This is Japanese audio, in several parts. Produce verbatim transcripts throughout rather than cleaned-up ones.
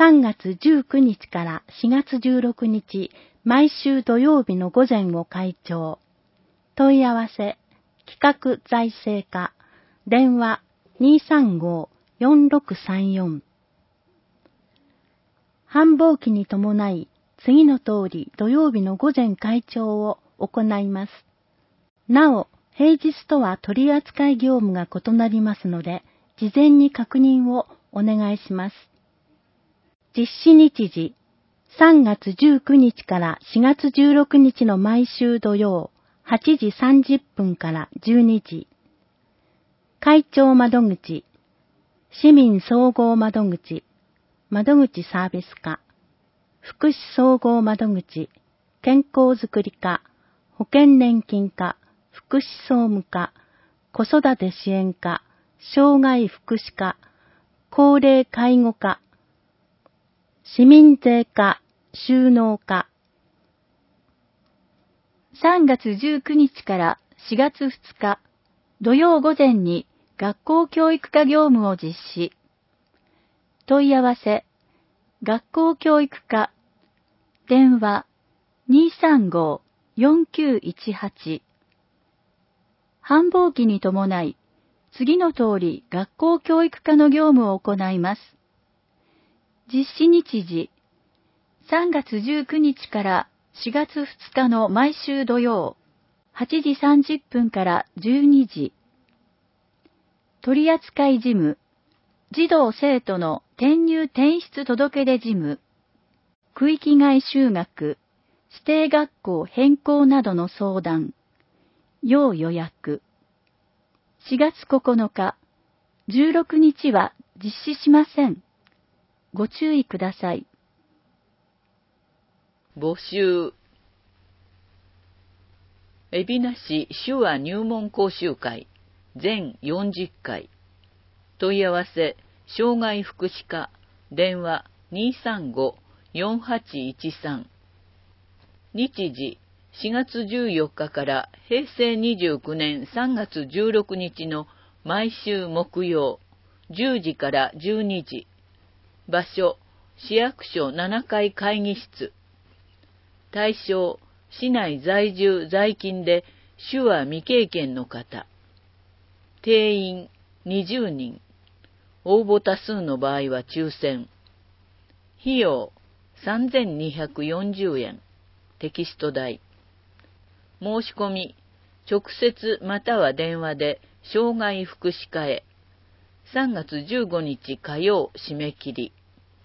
さんがつじゅうくにちからしがつじゅうろくにち、毎週土曜日の午前を開帳。問い合わせ、企画財政課、電話 にーさんごーよんろくさんよん。繁忙期に伴い、次の通り土曜日の午前開帳を行います。なお、平日とは取扱い業務が異なりますので、事前に確認をお願いします。実施日時、さんがつじゅうくにちからしがつじゅうろくにちの毎週土曜、はちじさんじゅっぷんからじゅうにじ。開帳窓口、市民総合窓口、窓口サービス課、福祉総合窓口、健康づくり課、保険年金課、福祉総務課、子育て支援課、障害福祉課、高齢介護課、市民税課、収納課。 さんがつじゅうくにちからしがつふつか、土曜午前に学校教育課業務を実施。問い合わせ、学校教育課、電話 にーさんごーよんきゅういちはち。繁忙期に伴い、次の通り学校教育課の業務を行います。実施日時、さんがつじゅうくにちからしがつふつかの毎週土曜、はちじさんじゅっぷんからじゅうにじ。取扱事務、児童生徒の転入転出届出事務、区域外就学、指定学校変更などの相談、要予約。しがつここのか、じゅうろくにちは実施しません。ご注意ください。 募集。海老名市手話入門講習会全よんじゅっかい。問い合わせ、障害福祉課、電話 にーさんごーよんはちいちさん。日時、しがつじゅうよっかからへいせいにじゅうきゅうねんさんがつじゅうろくにちの毎週木曜、じゅうじからじゅうにじ。場所、市役所ななかい会議室。対象、市内在住在勤で手話未経験の方。定員にじゅうにん。応募多数の場合は抽選。費用さんぜんにひゃくよんじゅうえん。テキスト代。申し込み、直接または電話で障害福祉課へ。さんがつじゅうごにち火曜締め切り。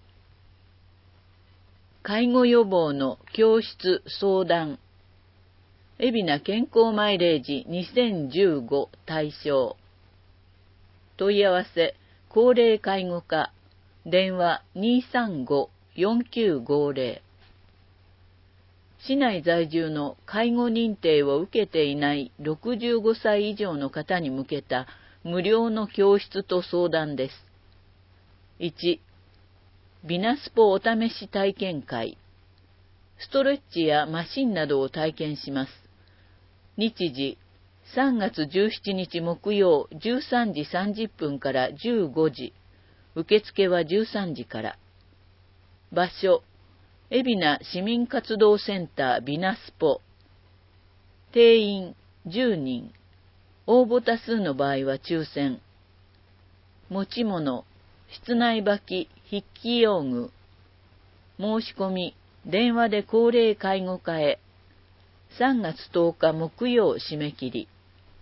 介護予防の教室相談。海老名健康マイレージにせんじゅうご対象。問い合わせ、高齢介護課、電話 にーさんごーよんきゅうごーぜろ。市内在住の介護認定を受けていないろくじゅうごさい以上の方に向けた無料の教室と相談です。いち、ビナスポお試し体験会。ストレッチやマシンなどを体験します。日時、さんがつじゅうしちにち木曜じゅうさんじさんじゅっぷんからじゅうごじ。受付はじゅうさんじから。場所、海老名市民活動センタービナスポ。定員じゅうにん。応募多数の場合は抽選。持ち物、室内履き、筆記用具。申し込み、電話で高齢介護課へ。さんがつとおか木曜締め切り。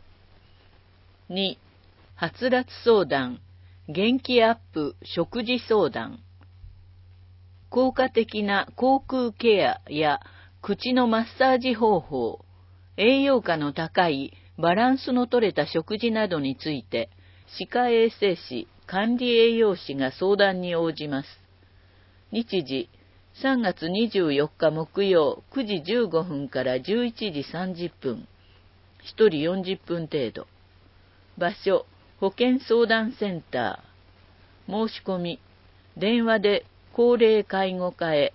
に、はつらつ相談、元気アップ食事相談。効果的な口腔ケアや口のマッサージ方法、栄養価の高いバランスの取れた食事などについて、歯科衛生士、管理栄養士が相談に応じます。日時、さんがつにじゅうよっか木曜くじじゅうごふんからじゅういちじさんじゅっぷん。ひとりよんじゅっぷん程度。場所、保健相談センター。申し込み、電話で高齢介護課へ。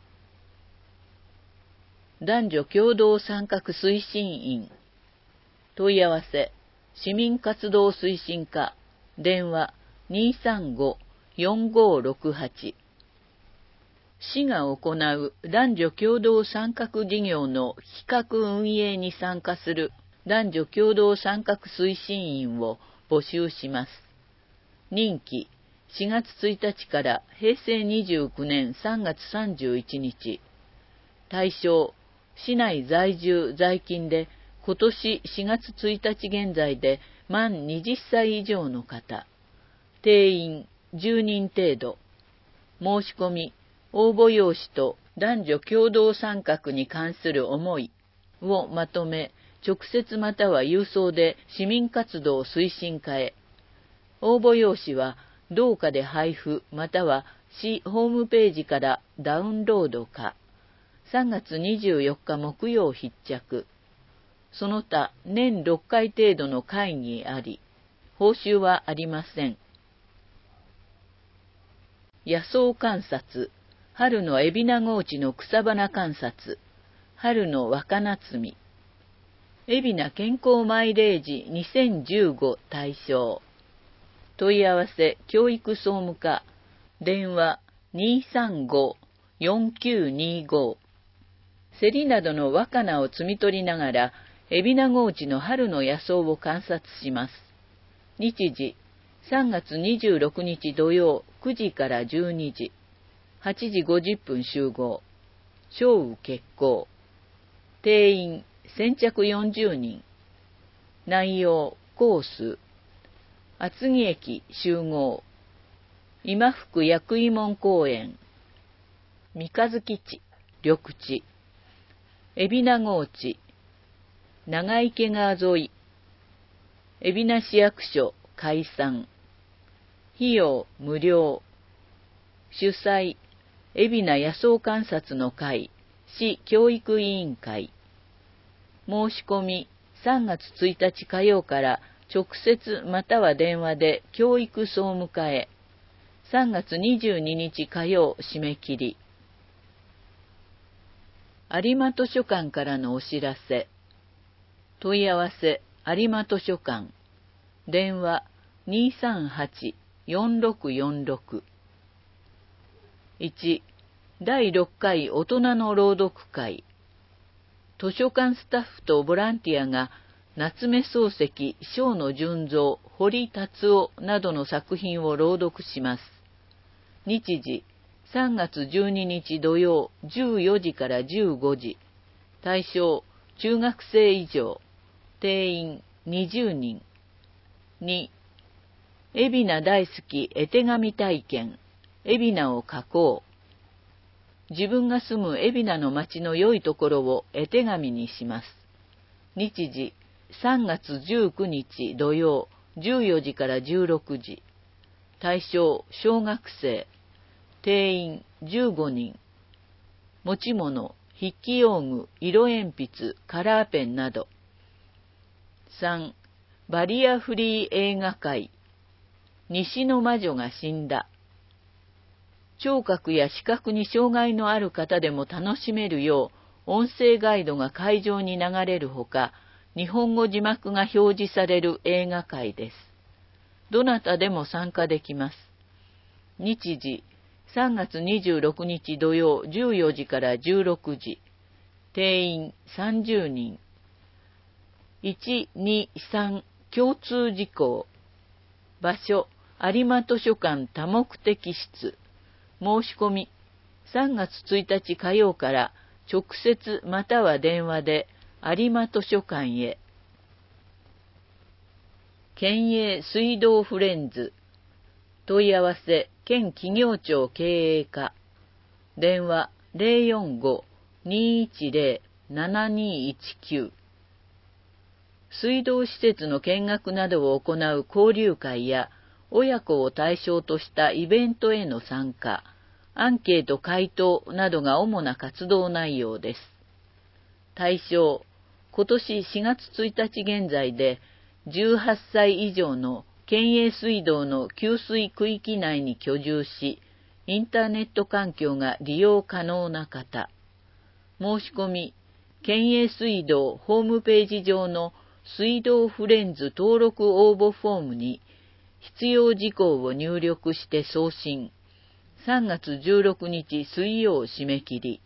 男女共同参画推進員。問い合わせ、市民活動推進課。電話にーさんごーよんごーろくはち。 市が行う男女共同参画事業の企画運営に参加する男女共同参画推進員を募集します。任期しがつついたちからへいせいにじゅうきゅうねんさんがつさんじゅういちにち。対象、市内在住在勤で今年しがつついたち現在で満はたち以上の方。定員じゅうにん程度。申し込み、応募用紙と男女共同参画に関する思いをまとめ、直接または郵送で市民活動推進課へ。応募用紙は同課で配布または市ホームページからダウンロードか。さんがつにじゅうよっか木曜必着。その他年ろっかい程度の会議あり、報酬はありません。野草観察、春の海老名河内の草花観察、春の若菜摘み。海老名健康マイレージにせんじゅうご対象。問い合わせ教育総務課、電話にーさんごーよんきゅうにーごー。競りなどの若菜を摘み取りながら、海老名河内の春の野草を観察します。日時、さんがつにじゅうろくにち土曜くじからじゅうにじ、はちじごじゅっぷん集合、小雨決行。定員、先着よんじゅうにん。内容、コース。厚木駅集合。今福薬医門公園。三日月地、緑地。海老名河内。長池川沿い。海老名市役所解散。費用無料。主催、海老名野草観察の会、市教育委員会。申し込み、さんがつついたち火曜から直接または電話で教育総務課へ。さんがつにじゅうににち火曜締め切り。有馬図書館からのお知らせ。問い合わせ、有馬図書館。電話にーさんはちーよんろくよんろく。いち. だいろっかい大人の朗読会。図書館スタッフとボランティアが夏目漱石、正野純三、堀達夫などの作品を朗読します。日時、さんがつじゅうににち土曜じゅうよじからじゅうごじ。対象、中学生以上。定員にじゅうにん。に. 海老名大好き絵手紙体験。海老名を描こう。自分が住む海老名の町の良いところを絵手紙にします。日時、さんがつじゅうくにち土曜じゅうよじからじゅうろくじ。対象、小学生。定員じゅうごにん。持ち物、筆記用具、色鉛筆、カラーペンなど。さん. バリアフリー映画会。西の魔女が死んだ。聴覚や視覚に障害のある方でも楽しめるよう、音声ガイドが会場に流れるほか、日本語字幕が表示される映画会です。どなたでも参加できます。日時、さんがつにじゅうろくにち土曜じゅうよじからじゅうろくじ。定員さんじゅうにん。いち、に、さん共通事項。場所、有馬図書館多目的室。申し込み、さんがつついたち火曜から直接または電話で有馬図書館へ。県営水道フレンズ。問い合わせ、県企業庁経営課。電話ゼロよんごーにーいちゼローななにーいちきゅう。水道施設の見学などを行う交流会や、親子を対象としたイベントへの参加、アンケート回答などが主な活動内容です。対象、今年しがつついたち現在で、じゅうはっさい以上の県営水道の給水区域内に居住し、インターネット環境が利用可能な方。申し込み、県営水道ホームページ上の水道フレンズ登録応募フォームに必要事項を入力して送信。 さんがつじゅうろくにち水曜締め切り。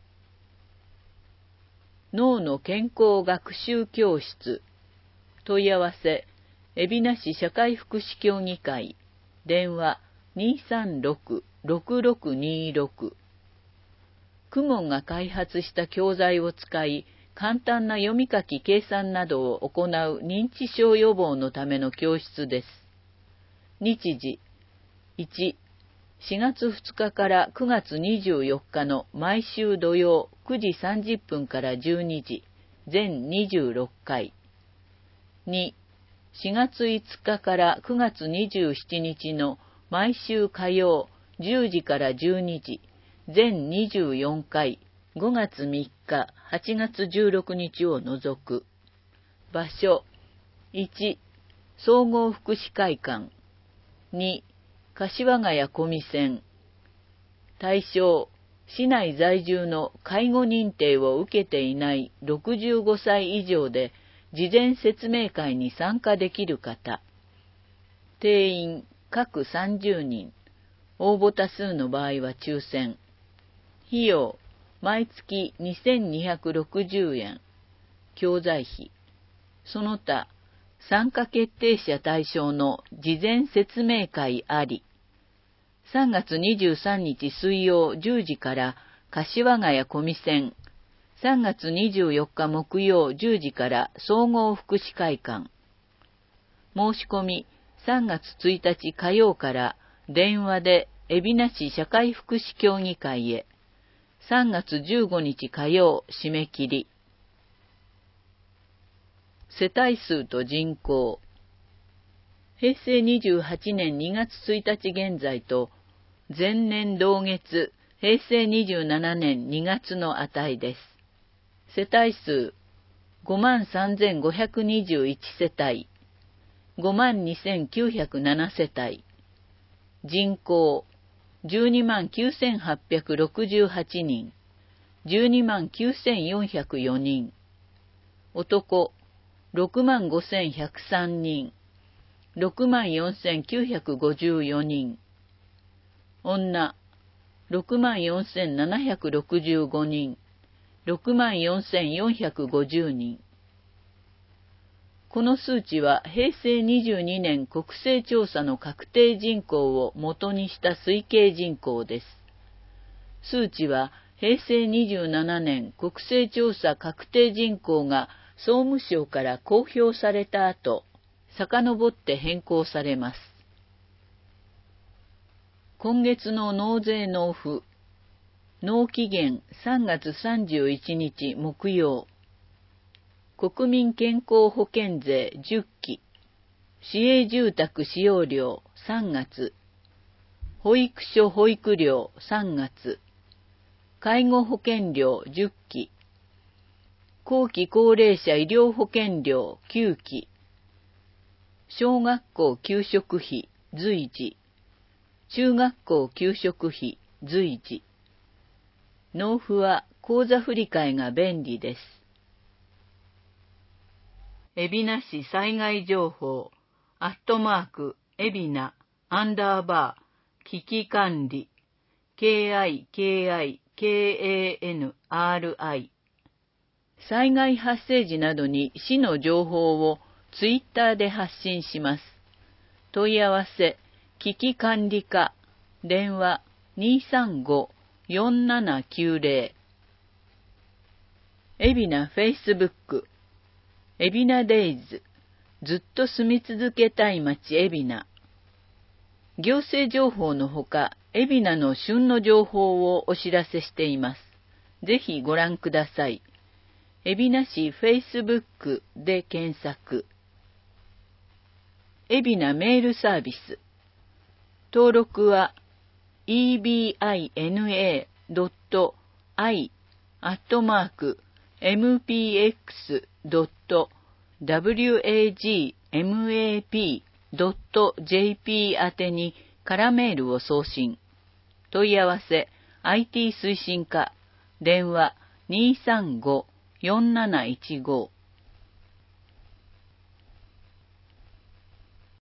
脳の健康学習教室。問い合わせ、海老名市社会福祉協議会。電話 にーさんろく ろくろくにーろく。公文が開発した教材を使い、簡単な読み書き計算などを行う認知症予防のための教室です。日時いち、しがつふつかからくがつにじゅうよっかの毎週土曜くじさんじゅっぷんからじゅうにじ、全にじゅうろっかい。に、しがついつかからくがつにじゅうしちにちの毎週火曜じゅうじからじゅうにじ、全にじゅうよんかい、ごがつみっか、はちがつじゅうろくにちを除く。場所いち、総合福祉会館。に、柏ヶ谷小見線。対象、市内在住の介護認定を受けていないろくじゅうごさい以上で事前説明会に参加できる方。定員各さんじゅうにん。応募多数の場合は抽選。費用、毎月にせんにひゃくろくじゅうえん。教材費。その他、参加決定者対象の事前説明会あり。さんがつにじゅうさんにち水曜じゅうじから柏ヶ谷小見線。さんがつにじゅうよっか木曜じゅうじから総合福祉会館。申し込みさんがつついたち火曜から電話で海老名市社会福祉協議会へ。さんがつじゅうごにち火曜締め切り。世帯数と人口。へいせいにじゅうはちねんにがつついたち現在と、前年同月へいせいにじゅうななねんにがつの値です。世帯数 ごまんさんぜんごひゃくにじゅういち 世帯、ごまんにせんきゅうひゃくなな世帯、人口じゅうにまんきゅうせんはっぴゃくろくじゅうはちにん、じゅうにまんきゅうせんよんひゃくよにん、男ろくまんごせんひゃくさんにん、ろくまんよんせんきゅうひゃくごじゅうよにん、女ろくまんよんせんななひゃくろくじゅうごにん、ろくまんよんせんよんひゃくごじゅうにん。この数値はへいせいにじゅうにねん国勢調査の確定人口を元にした推計人口です。数値はへいせいにじゅうななねん国勢調査確定人口が総務省から公表された後、遡って変更されます。今月の納税納付。納期限さんがつさんじゅういちにち木曜。国民健康保険税じゅっき。市営住宅使用料さんがつ。保育所保育料さんがつ。介護保険料じゅっき。後期高齢者医療保険料きゅうき。小学校給食費随時。中学校給食費随時。納付は口座振替が便利です。海老名市災害情報、アットマーク、海老名、アンダーバー、危機管理、ケーアイケーアイケーエーエヌアールアイ。災害発生時などに市の情報をツイッターで発信します。問い合わせ、危機管理課、電話にーさんご よんななきゅうぜろ。海老名フェイスブック、海老名デイズ、ずっと住み続けたい街海老名。行政情報のほか、海老名の旬の情報をお知らせしています。ぜひご覧ください。海老名市フェイスブックで検索。海老名メールサービス。登録は イービーアイエヌエードットアイ アットマーク エムピーエックスドットワグマップドットジェーピー 宛てに空メールを送信。問い合わせ アイティー 推進課電話にーさんご よんなないちご